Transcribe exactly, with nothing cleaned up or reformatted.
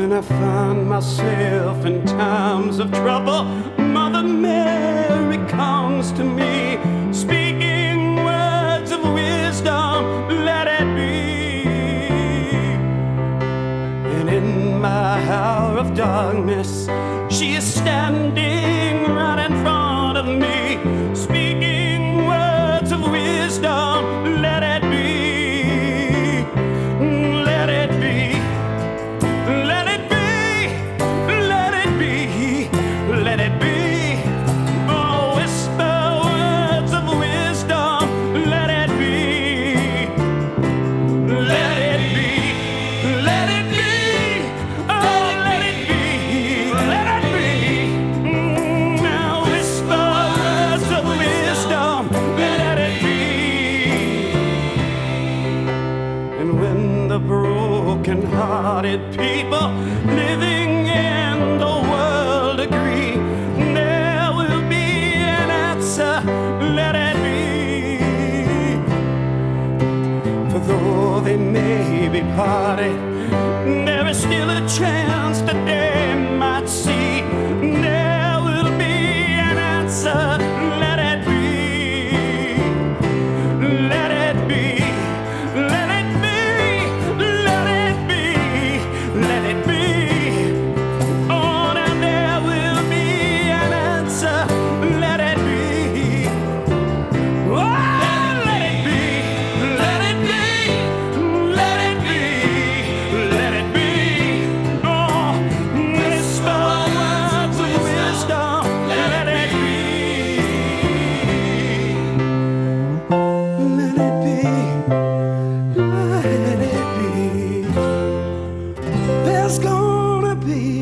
When I find myself in times of trouble, Mother Mary comes to me, speaking words of wisdom, let it be. And in my hour of darkness, she is standing right in front of me, speaking words of wisdom, let it be. Let it be. Let it be. Let it be. Let it be. Oh, whisper words of wisdom, let it be. Let it be. Let it be. Oh, let it be. Let it be. Mm, now whisper words of wisdom, let it be. And when the broken-hearted people living in the world agree, there will be an answer, let it be. For though they may be parted, there is still a chance that they might see. There will be an answer, let it be. Let it be. Let it be. Let it be. Let it be. Oh, now there will be an answer, let it be. Oh, let it be. Let it be. Let it be. Let it be. Oh, whisper words of wisdom, let it be. Let it be. Let it be. There's gonna be